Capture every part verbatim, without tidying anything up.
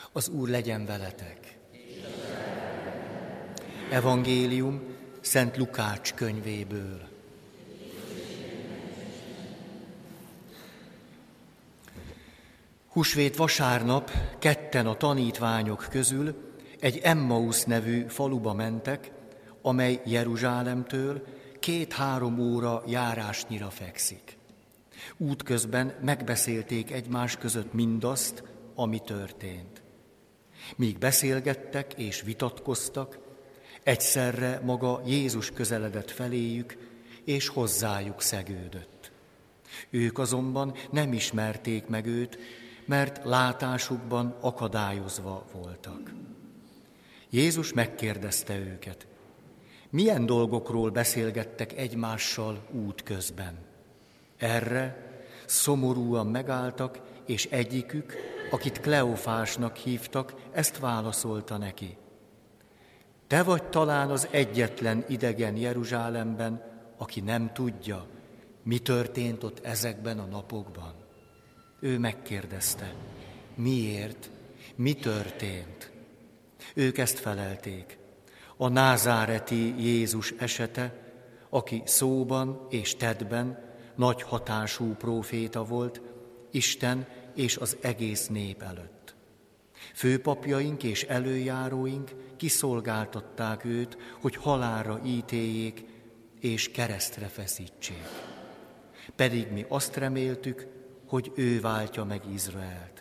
Az Úr legyen veletek. Evangélium Szent Lukács könyvéből. Húsvét vasárnap ketten a tanítványok közül egy Emmausz nevű faluba mentek, amely Jeruzsálemtől két-három óra járásnyira fekszik. Útközben megbeszélték egymás között mindazt, ami történt. Míg beszélgettek és vitatkoztak, egyszerre maga Jézus közeledett feléjük, és hozzájuk szegődött. Ők azonban nem ismerték meg őt, mert látásukban akadályozva voltak. Jézus megkérdezte őket, milyen dolgokról beszélgettek egymással útközben. Erre szomorúan megálltak, és egyikük, akit Kleofásnak hívtak, ezt válaszolta neki. Te vagy talán az egyetlen idegen Jeruzsálemben, aki nem tudja, mi történt ott ezekben a napokban. Ő megkérdezte, miért, mi történt? Ők ezt felelték. A názáreti Jézus esete, aki szóban és tettben nagy hatású próféta volt, Isten és az egész nép előtt. Főpapjaink és előjáróink kiszolgáltatták őt, hogy halálra ítéljék és keresztre feszítsék. Pedig mi azt reméltük, hogy ő váltja meg Izraelt.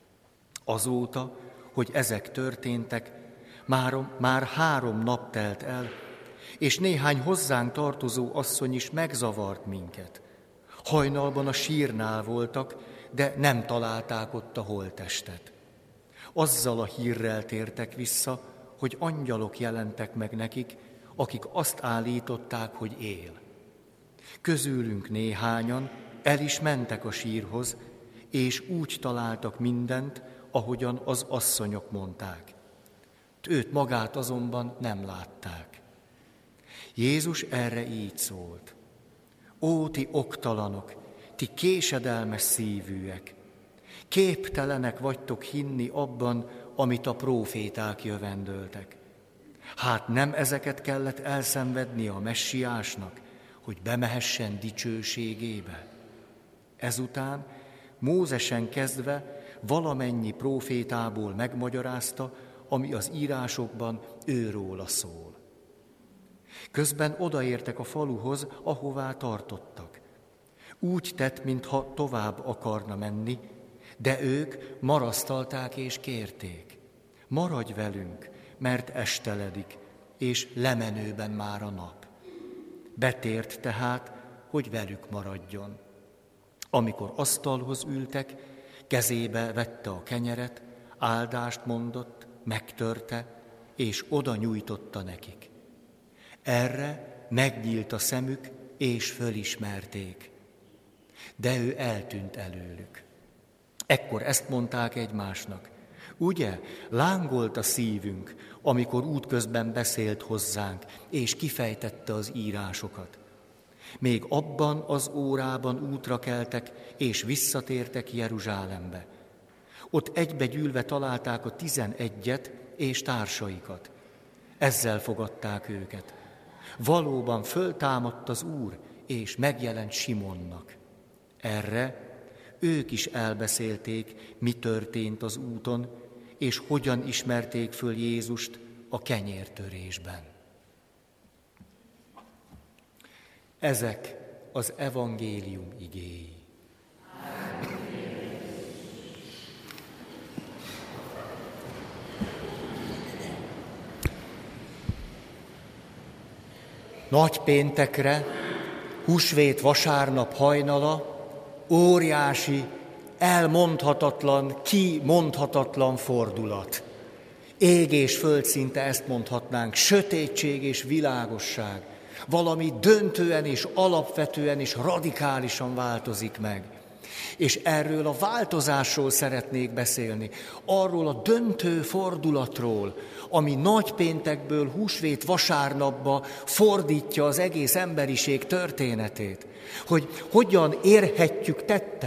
Azóta, hogy ezek történtek, már, már három nap telt el, és néhány hozzánk tartozó asszony is megzavart minket. Hajnalban a sírnál voltak, de nem találták ott a holttestet. Azzal a hírrel tértek vissza, hogy angyalok jelentek meg nekik, akik azt állították, hogy él. Közülünk néhányan el is mentek a sírhoz, és úgy találtak mindent, ahogyan az asszonyok mondták. Őt magát azonban nem látták. Jézus erre így szólt. Ó, ti oktalanok, ti késedelmes szívűek, képtelenek vagytok hinni abban, amit a próféták jövendöltek. Hát nem ezeket kellett elszenvedni a messiásnak, hogy bemehessen dicsőségébe? Ezután Mózesen kezdve valamennyi prófétából megmagyarázta, ami az írásokban őróla szól. Közben odaértek a faluhoz, ahová tartottak. Úgy tett, mintha tovább akarna menni, de ők marasztalták és kérték. Maradj velünk, mert esteledik, és lemenőben már a nap. Betért tehát, hogy velük maradjon. Amikor asztalhoz ültek, kezébe vette a kenyeret, áldást mondott, megtörte, és oda nyújtotta nekik. Erre megnyílt a szemük, és fölismerték. De ő eltűnt előlük. Ekkor ezt mondták egymásnak. Ugye, lángolt a szívünk, amikor útközben beszélt hozzánk, és kifejtette az írásokat. Még abban az órában útra keltek, és visszatértek Jeruzsálembe. Ott egybegyűlve találták a tizenegyet és társaikat. Ezzel fogadták őket. Valóban föltámadt az Úr, és megjelent Simonnak. Erre ők is elbeszélték, mi történt az úton, és hogyan ismerték föl Jézust a kenyértörésben. Ezek az evangélium igéi. Nagypéntekre, húsvét vasárnap hajnala, óriási, elmondhatatlan, kimondhatatlan fordulat. Ég és föld szinte ezt mondhatnánk, sötétség és világosság. Valami döntően és alapvetően és radikálisan változik meg. És erről a változásról szeretnék beszélni, arról a döntő fordulatról, ami nagypéntekből húsvét vasárnapba fordítja az egész emberiség történetét. Hogy hogyan érhetjük tetten,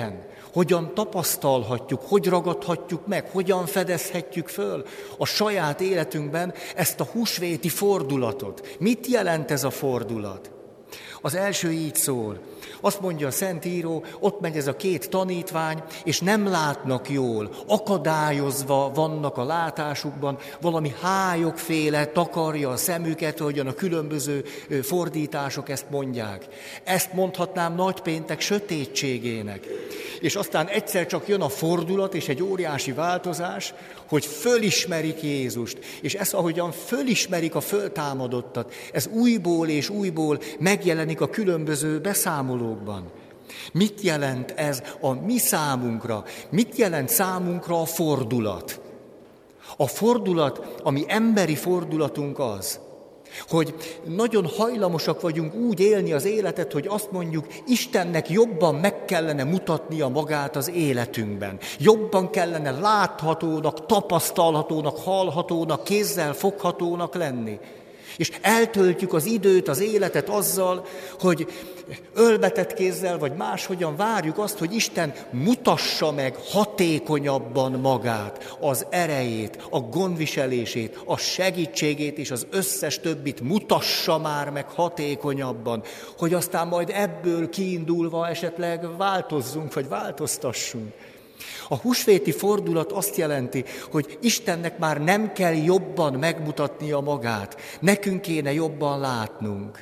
hogyan tapasztalhatjuk, hogy ragadhatjuk meg, hogyan fedezhetjük föl a saját életünkben ezt a húsvéti fordulatot. Mit jelent ez a fordulat? Az első így szól. Azt mondja a Szentíró, ott megy ez a két tanítvány, és nem látnak jól, akadályozva vannak a látásukban, valami hályogféle takarja a szemüket, ahogyan a különböző fordítások ezt mondják. Ezt mondhatnám nagypéntek sötétségének. És aztán egyszer csak jön a fordulat, és egy óriási változás, hogy fölismerik Jézust. És ez, ahogyan fölismerik a föltámadottat, ez újból és újból megjelenik a különböző beszámolókban. Mit jelent ez a mi számunkra? Mit jelent számunkra a fordulat? A fordulat, ami emberi fordulatunk az, hogy nagyon hajlamosak vagyunk úgy élni az életet, hogy azt mondjuk, Istennek jobban meg kellene mutatnia magát az életünkben. Jobban kellene láthatónak, tapasztalhatónak, hallhatónak, kézzel foghatónak lenni. És eltöltjük az időt, az életet azzal, hogy ölbetett kézzel, vagy máshogyan várjuk azt, hogy Isten mutassa meg hatékonyabban magát, az erejét, a gondviselését, a segítségét és az összes többit mutassa már meg hatékonyabban, hogy aztán majd ebből kiindulva esetleg változzunk, vagy változtassunk. A húsvéti fordulat azt jelenti, hogy Istennek már nem kell jobban megmutatnia magát, nekünk kéne jobban látnunk.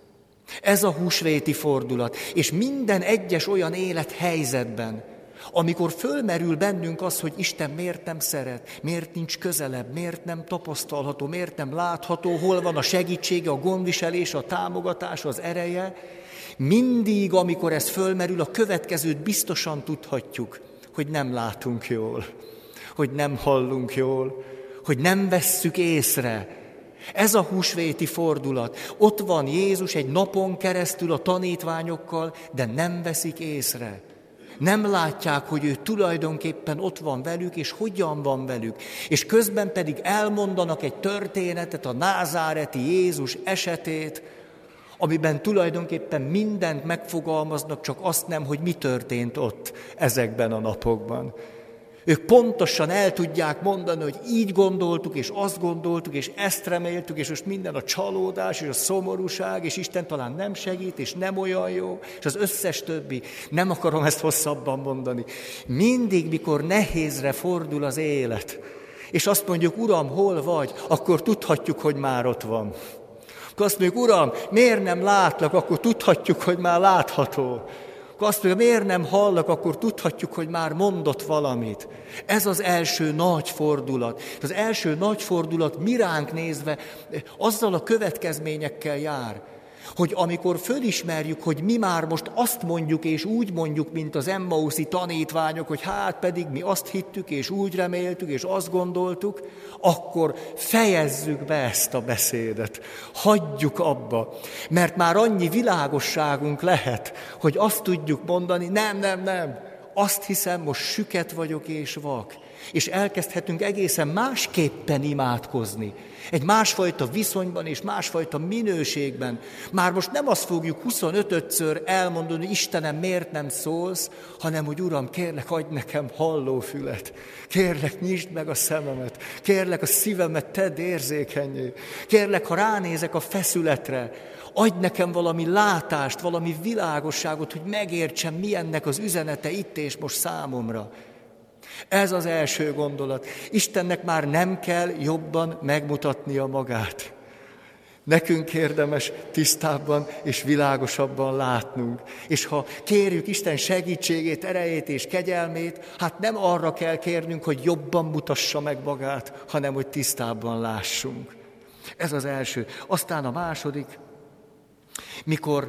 Ez a húsvéti fordulat, és minden egyes olyan élethelyzetben, amikor fölmerül bennünk az, hogy Isten miért nem szeret, miért nincs közelebb, miért nem tapasztalható, miért nem látható, hol van a segítsége, a gondviselés, a támogatás, az ereje, mindig, amikor ez fölmerül, a következőt biztosan tudhatjuk, hogy nem látunk jól, hogy nem hallunk jól, hogy nem vesszük észre. Ez a húsvéti fordulat. Ott van Jézus egy napon keresztül a tanítványokkal, de nem veszik észre. Nem látják, hogy ő tulajdonképpen ott van velük, és hogyan van velük. És közben pedig elmondanak egy történetet, a názáreti Jézus esetét, amiben tulajdonképpen mindent megfogalmaznak, csak azt nem, hogy mi történt ott ezekben a napokban. Ők pontosan el tudják mondani, hogy így gondoltuk, és azt gondoltuk, és ezt reméltük, és most minden a csalódás, és a szomorúság, és Isten talán nem segít, és nem olyan jó, és az összes többi. Nem akarom ezt hosszabban mondani. Mindig, mikor nehézre fordul az élet, és azt mondjuk, Uram, hol vagy, akkor tudhatjuk, hogy már ott van. Akkor azt mondjuk, Uram, miért nem látlak, akkor tudhatjuk, hogy már látható. Akkor azt mondja, miért nem hallak, akkor tudhatjuk, hogy már mondott valamit. Ez az első nagy fordulat. Az első nagy fordulat miránk nézve azzal a következményekkel jár, hogy amikor fölismerjük, hogy mi már most azt mondjuk és úgy mondjuk, mint az emmauszi tanítványok, hogy hát pedig mi azt hittük és úgy reméltük és azt gondoltuk, akkor fejezzük be ezt a beszédet. Hagyjuk abba, mert már annyi világosságunk lehet, hogy azt tudjuk mondani, nem, nem, nem, azt hiszem, most süket vagyok és vak. És elkezdhetünk egészen másképpen imádkozni. Egy másfajta viszonyban és másfajta minőségben. Már most nem azt fogjuk huszonötödször elmondani, hogy Istenem, miért nem szólsz, hanem, hogy Uram, kérlek, adj nekem hallófület. Kérlek, nyisd meg a szememet. Kérlek, a szívemet tedd érzékennyé. Kérlek, ha ránézek a feszületre, adj nekem valami látást, valami világosságot, hogy megértsem, mi ennek az üzenete itt és most számomra. Ez az első gondolat. Istennek már nem kell jobban megmutatnia magát. Nekünk érdemes tisztábban és világosabban látnunk. És ha kérjük Isten segítségét, erejét és kegyelmét, hát nem arra kell kérnünk, hogy jobban mutassa meg magát, hanem hogy tisztábban lássunk. Ez az első. Aztán a második, mikor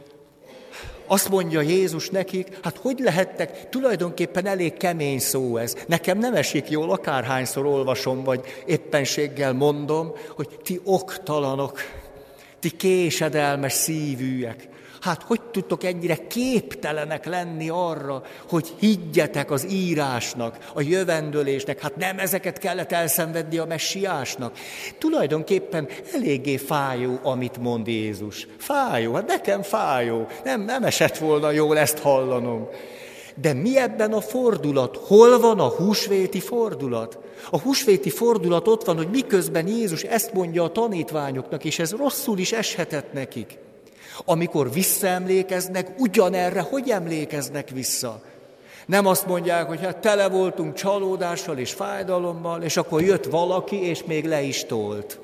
azt mondja Jézus nekik, hát hogy lehettek, tulajdonképpen elég kemény szó ez. Nekem nem esik jól, akárhányszor olvasom, vagy éppenséggel mondom, hogy ti oktalanok, ti késedelmes szívűek. Hát hogy tudtok ennyire képtelenek lenni arra, hogy higgyetek az írásnak, a jövendőlésnek? Hát nem ezeket kellett elszenvedni a messiásnak. Tulajdonképpen eléggé fájó, amit mond Jézus. Fájó, hát nekem fájó. Nem, nem esett volna jól ezt hallanom. De mi ebben a fordulat? Hol van a húsvéti fordulat? A húsvéti fordulat ott van, hogy miközben Jézus ezt mondja a tanítványoknak, és ez rosszul is eshetett nekik. Amikor visszaemlékeznek, ugyanerre hogy emlékeznek vissza? Nem azt mondják, hogy hát tele voltunk csalódással és fájdalommal, és akkor jött valaki, és még le is tolt.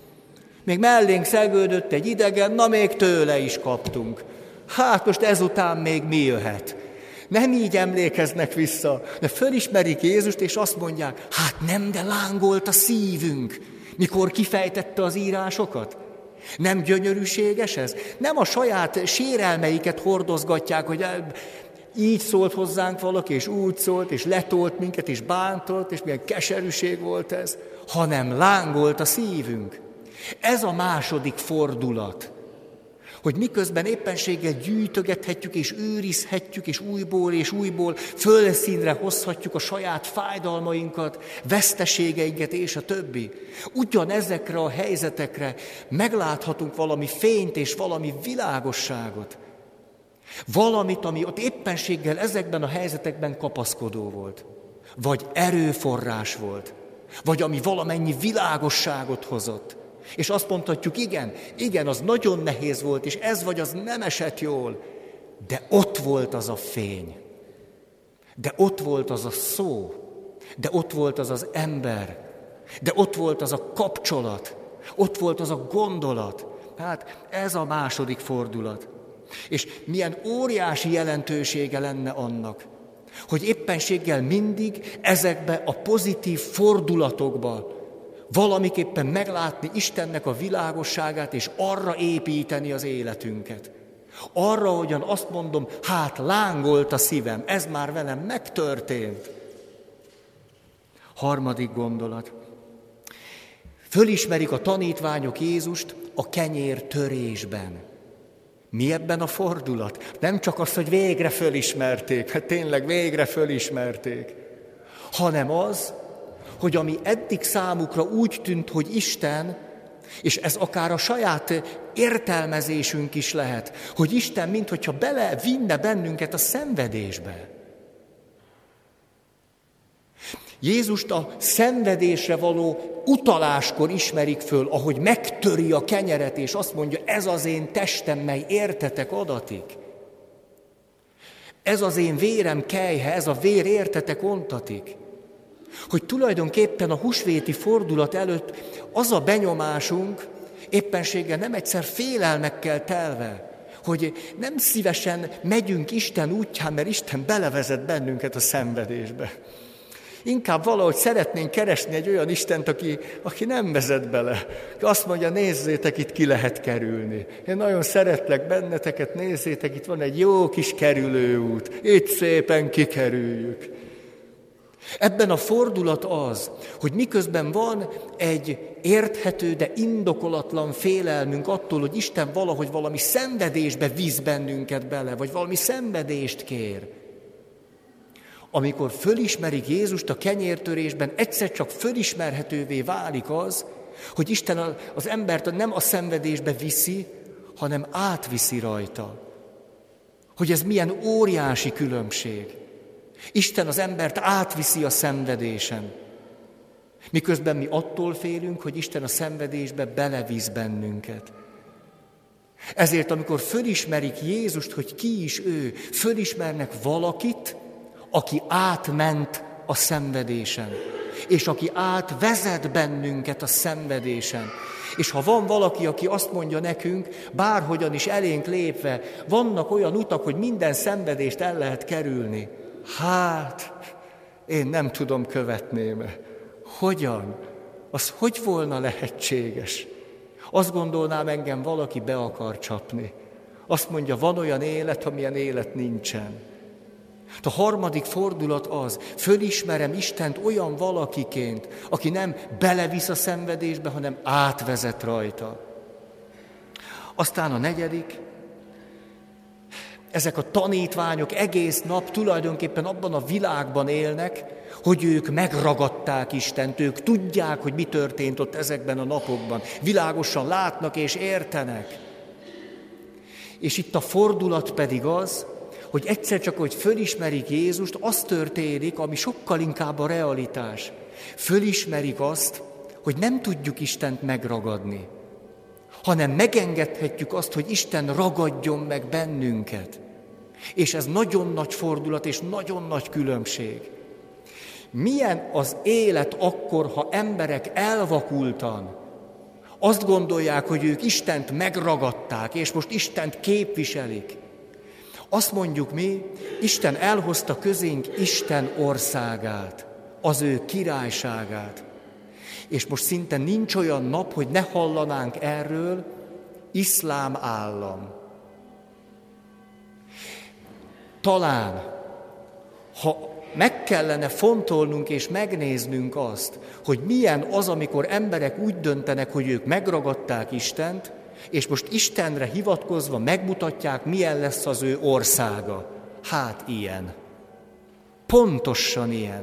Még mellénk szegődött egy idegen, na még tőle is kaptunk. Hát most ezután még mi jöhet? Nem így emlékeznek vissza, de fölismerik Jézust, és azt mondják, hát nem, de lángolt a szívünk, mikor kifejtette az írásokat. Nem gyönyörűséges ez? Nem a saját sérelmeiket hordozgatják, hogy így szólt hozzánk valaki, és úgy szólt, és letolt minket, és bántott, és milyen keserűség volt ez, hanem lángolt a szívünk. Ez a második fordulat, hogy miközben éppenséggel gyűjtögethetjük, és őrizhetjük, és újból és újból fölszínre hozhatjuk a saját fájdalmainkat, veszteségeinket és a többi. Ugyanezekre a helyzetekre megláthatunk valami fényt és valami világosságot. Valamit, ami ott éppenséggel ezekben a helyzetekben kapaszkodó volt. Vagy erőforrás volt. Vagy ami valamennyi világosságot hozott. És azt mondhatjuk, igen, igen, az nagyon nehéz volt, és ez vagy az nem esett jól, de ott volt az a fény, de ott volt az a szó, de ott volt az az ember, de ott volt az a kapcsolat, ott volt az a gondolat. Hát ez a második fordulat. És milyen óriási jelentősége lenne annak, hogy éppenséggel mindig ezekbe a pozitív fordulatokba valamiképpen meglátni Istennek a világosságát, és arra építeni az életünket. Arra, hogyan azt mondom, hát lángolt a szívem, ez már velem megtörtént. Harmadik gondolat. Fölismerik a tanítványok Jézust a kenyértörésben. Mi ebben a fordulat? Nem csak az, hogy végre fölismerték, hát tényleg végre fölismerték, hanem az, hogy ami eddig számukra úgy tűnt, hogy Isten, és ez akár a saját értelmezésünk is lehet, hogy Isten minthogyha belevinne bennünket a szenvedésbe. Jézust a szenvedésre való utaláskor ismerik föl, ahogy megtöri a kenyeret, és azt mondja, ez az én testem, mely értetek adatik. Ez az én vérem kelyhe, ez a vér értetek ontatik. Hogy tulajdonképpen a húsvéti fordulat előtt az a benyomásunk, éppenséggel nem egyszer félelmekkel telve, hogy nem szívesen megyünk Isten útján, mert Isten belevezet bennünket a szenvedésbe. Inkább valahogy szeretnénk keresni egy olyan Istent, aki, aki nem vezet bele. Azt mondja, nézzétek, itt ki lehet kerülni. Én nagyon szeretlek benneteket, nézzétek, itt van egy jó kis kerülőút. Itt szépen kikerüljük. Ebben a fordulat az, hogy miközben van egy érthető, de indokolatlan félelmünk attól, hogy Isten valahogy valami szenvedésbe visz bennünket bele, vagy valami szenvedést kér. Amikor fölismerik Jézust a kenyértörésben, egyszer csak fölismerhetővé válik az, hogy Isten az embert nem a szenvedésbe viszi, hanem átviszi rajta. Hogy ez milyen óriási különbség. Isten az embert átviszi a szenvedésen. Miközben mi attól félünk, hogy Isten a szenvedésbe belevisz bennünket. Ezért, amikor fölismerik Jézust, hogy ki is ő, fölismernek valakit, aki átment a szenvedésen, és aki átvezet bennünket a szenvedésen. És ha van valaki, aki azt mondja nekünk, bárhogyan is elénk lépve, vannak olyan utak, hogy minden szenvedést el lehet kerülni, hát, én nem tudom követni. Hogyan? Az hogy volna lehetséges? Azt gondolnám, engem valaki be akar csapni. Azt mondja, van olyan élet, amilyen élet nincsen. A harmadik fordulat az, fölismerem Istent olyan valakiként, aki nem belevisz a szenvedésbe, hanem átvezet rajta. Aztán a negyedik, ezek a tanítványok egész nap tulajdonképpen abban a világban élnek, hogy ők megragadták Istent, ők tudják, hogy mi történt ott ezekben a napokban. Világosan látnak és értenek. És itt a fordulat pedig az, hogy egyszer csak, hogy fölismerik Jézust, az történik, ami sokkal inkább a realitás. Fölismerik azt, hogy nem tudjuk Istent megragadni, hanem megengedhetjük azt, hogy Isten ragadjon meg bennünket. És ez nagyon nagy fordulat és nagyon nagy különbség. Milyen az élet akkor, ha emberek elvakultan azt gondolják, hogy ők Istent megragadták, és most Istent képviselik. Azt mondjuk mi, Isten elhozta közénk Isten országát, az ő királyságát. És most szinte nincs olyan nap, hogy ne hallanánk erről, iszlám állam. Talán, ha meg kellene fontolnunk és megnéznünk azt, hogy milyen az, amikor emberek úgy döntenek, hogy ők megragadták Istent, és most Istenre hivatkozva megmutatják, milyen lesz az ő országa. Hát ilyen. Pontosan ilyen.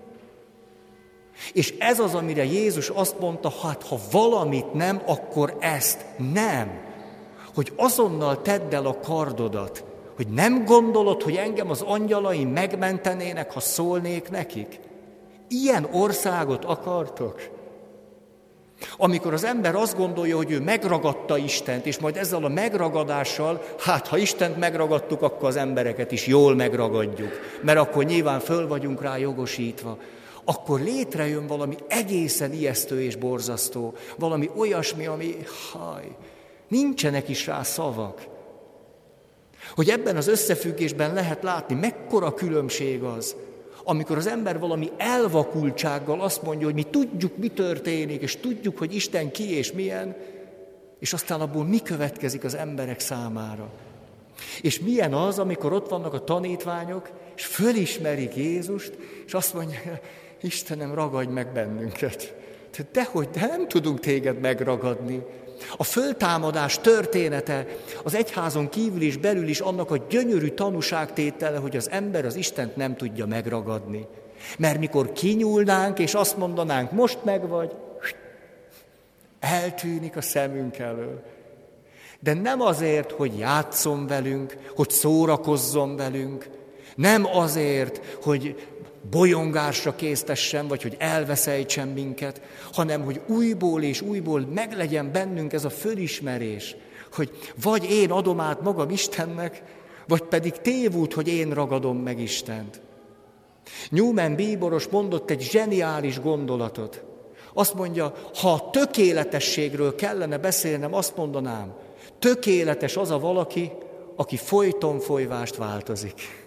És ez az, amire Jézus azt mondta, hát ha valamit nem, akkor ezt nem. Hogy azonnal tedd el a kardodat, hogy nem gondolod, hogy engem az angyalaim megmentenének, ha szólnék nekik? Ilyen országot akartok? Amikor az ember azt gondolja, hogy ő megragadta Istent, és majd ezzel a megragadással, hát ha Istent megragadtuk, akkor az embereket is jól megragadjuk, mert akkor nyilván föl vagyunk rá jogosítva, akkor létrejön valami egészen ijesztő és borzasztó, valami olyasmi, ami, haj, nincsenek is rá szavak. Hogy ebben az összefüggésben lehet látni, mekkora különbség az, amikor az ember valami elvakultsággal azt mondja, hogy mi tudjuk, mi történik, és tudjuk, hogy Isten ki és milyen, és aztán abból mi következik az emberek számára. És milyen az, amikor ott vannak a tanítványok, és fölismerik Jézust, és azt mondják, Istenem, ragadj meg bennünket. Dehogy, de nem tudunk téged megragadni. A föltámadás története az egyházon kívül és belül is annak a gyönyörű tanúságtétele, hogy az ember az Istent nem tudja megragadni. Mert mikor kinyúlnánk, és azt mondanánk, most megvagy, eltűnik a szemünk elől. De nem azért, hogy játsszon velünk, hogy szórakozzon velünk, nem azért, hogy bolyongásra késztessen, vagy hogy elveszejtsen minket, hanem hogy újból és újból meglegyen bennünk ez a fölismerés, hogy vagy én adom át magam Istennek, vagy pedig tévút, hogy én ragadom meg Istent. Newman bíboros mondott egy zseniális gondolatot. Azt mondja, ha a tökéletességről kellene beszélnem, azt mondanám, tökéletes az a valaki, aki folyton folyvást változik.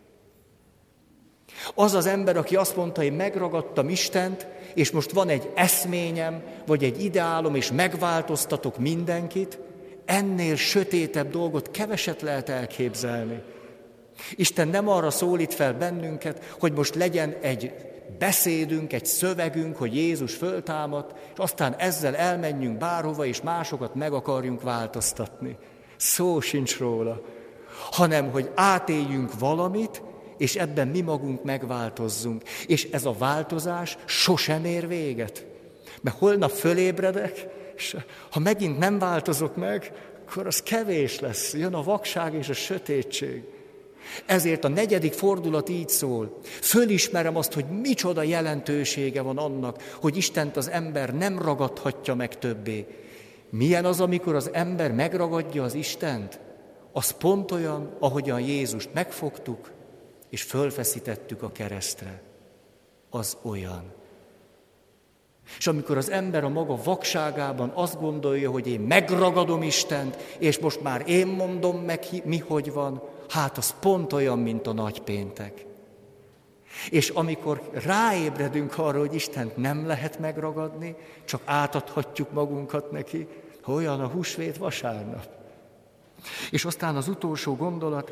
Az az ember, aki azt mondta, hogy megragadtam Istent, és most van egy eszményem, vagy egy ideálom, és megváltoztatok mindenkit, ennél sötétebb dolgot keveset lehet elképzelni. Isten nem arra szólít fel bennünket, hogy most legyen egy beszédünk, egy szövegünk, hogy Jézus föltámadt, és aztán ezzel elmenjünk bárhova, és másokat meg akarjunk változtatni. Szó sincs róla. Hanem, hogy átéljünk valamit, és ebben mi magunk megváltozzunk. És ez a változás sosem ér véget. Mert holnap fölébredek, és ha megint nem változok meg, akkor az kevés lesz. Jön a vakság és a sötétség. Ezért a negyedik fordulat így szól. Fölismerem azt, hogy micsoda jelentősége van annak, hogy Istent az ember nem ragadhatja meg többé. Milyen az, amikor az ember megragadja az Istent? Az pont olyan, ahogyan Jézust megfogtuk, és fölfeszítettük a keresztre. Az olyan. És amikor az ember a maga vakságában azt gondolja, hogy én megragadom Istent, és most már én mondom meg, mi hogy van, hát az pont olyan, mint a nagypéntek. És amikor ráébredünk arra, hogy Istent nem lehet megragadni, csak átadhatjuk magunkat neki, olyan a húsvét vasárnap. És aztán az utolsó gondolat,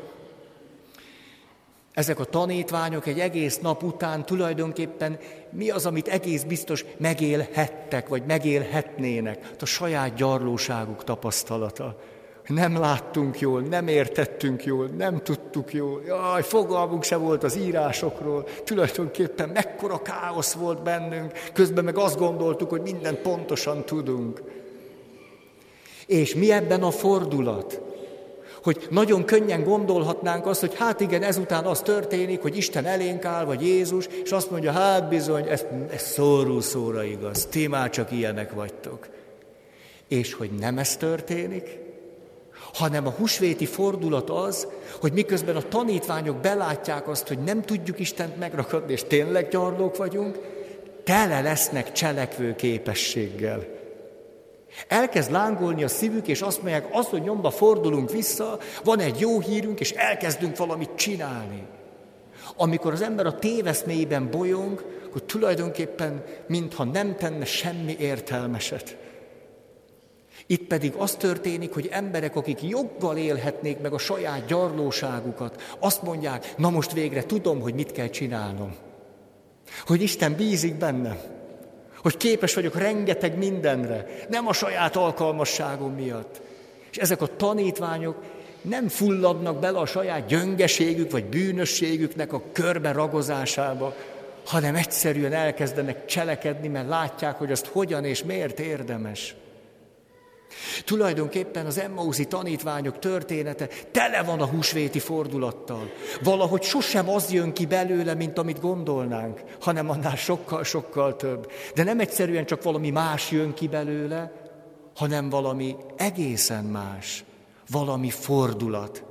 ezek a tanítványok egy egész nap után tulajdonképpen mi az, amit egész biztos megélhettek, vagy megélhetnének, a saját gyarlóságuk tapasztalata. Nem láttunk jól, nem értettünk jól, nem tudtuk jól, jaj, fogalmunk se volt az írásokról, tulajdonképpen mekkora káosz volt bennünk, közben meg azt gondoltuk, hogy mindent pontosan tudunk. És mi ebben a fordulat? Hogy nagyon könnyen gondolhatnánk azt, hogy hát igen, ezután az történik, hogy Isten elénk áll, vagy Jézus, és azt mondja, hát bizony, ez, ez szóról szóra igaz, ti már csak ilyenek vagytok. És hogy nem ez történik, hanem a húsvéti fordulat az, hogy miközben a tanítványok belátják azt, hogy nem tudjuk Istent megragadni, és tényleg gyarlók vagyunk, tele lesznek cselekvő képességgel. Elkezd lángolni a szívük, és azt mondják, az, hogy nyomba fordulunk vissza, van egy jó hírünk, és elkezdünk valamit csinálni. Amikor az ember a téveszméjében bolyong, akkor tulajdonképpen mintha nem tenne semmi értelmeset. Itt pedig az történik, hogy emberek, akik joggal élhetnék meg a saját gyarlóságukat, azt mondják, na most végre tudom, hogy mit kell csinálnom. Hogy Isten bízik bennem. Hogy képes vagyok rengeteg mindenre, nem a saját alkalmasságom miatt. És ezek a tanítványok nem fulladnak bele a saját gyöngeségük vagy bűnösségüknek a körbe ragozásába, hanem egyszerűen elkezdenek cselekedni, mert látják, hogy azt hogyan és miért érdemes. Tulajdonképpen az Emmauszi tanítványok története tele van a húsvéti fordulattal. Valahogy sosem az jön ki belőle, mint amit gondolnánk, hanem annál sokkal-sokkal több. De nem egyszerűen csak valami más jön ki belőle, hanem valami egészen más, valami fordulat.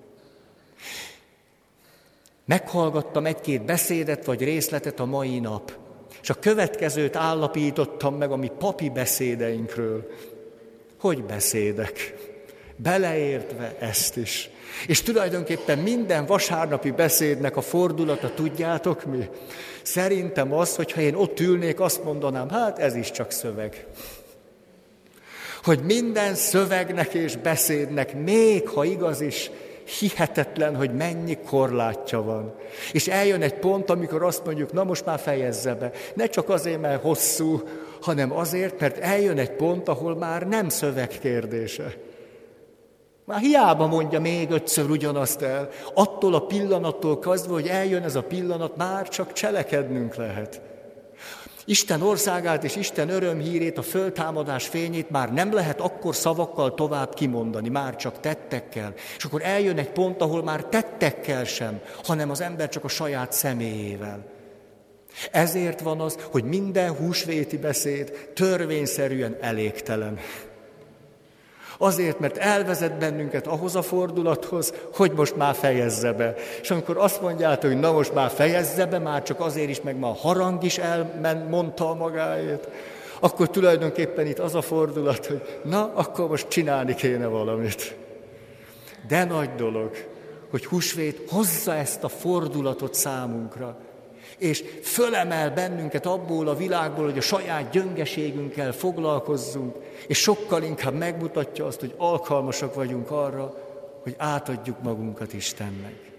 Meghallgattam egy-két beszédet vagy részletet a mai nap, és a következőt állapítottam meg a mi papi beszédeinkről. Hogy beszédek, beleértve ezt is. És tulajdonképpen minden vasárnapi beszédnek a fordulata, tudjátok mi? Szerintem az, hogyha én ott ülnék, azt mondanám, hát ez is csak szöveg. Hogy minden szövegnek és beszédnek, még ha igaz is, hihetetlen, hogy mennyi korlátja van. És eljön egy pont, amikor azt mondjuk, na most már fejezze be. Ne csak azért, mert hosszú, hanem azért, mert eljön egy pont, ahol már nem szöveg kérdése. Már hiába mondja még ötször ugyanazt el. Attól a pillanattól kezdve, hogy eljön ez a pillanat, már csak cselekednünk lehet. Isten országát és Isten örömhírét, a föltámadás fényét már nem lehet akkor szavakkal tovább kimondani, már csak tettekkel. És akkor eljön egy pont, ahol már tettekkel sem, hanem az ember csak a saját személyével. Ezért van az, hogy minden húsvéti beszéd törvényszerűen elégtelen. Azért, mert elvezet bennünket ahhoz a fordulathoz, hogy most már fejezze be. És amikor azt mondjátok, hogy na most már fejezze be, már csak azért is, meg már a harang is elmondta a magáét, akkor tulajdonképpen itt az a fordulat, hogy na, akkor most csinálni kéne valamit. De nagy dolog, hogy húsvét hozza ezt a fordulatot számunkra, és fölemel bennünket abból a világból, hogy a saját gyöngeségünkkel foglalkozzunk, és sokkal inkább megmutatja azt, hogy alkalmasak vagyunk arra, hogy átadjuk magunkat Istennek.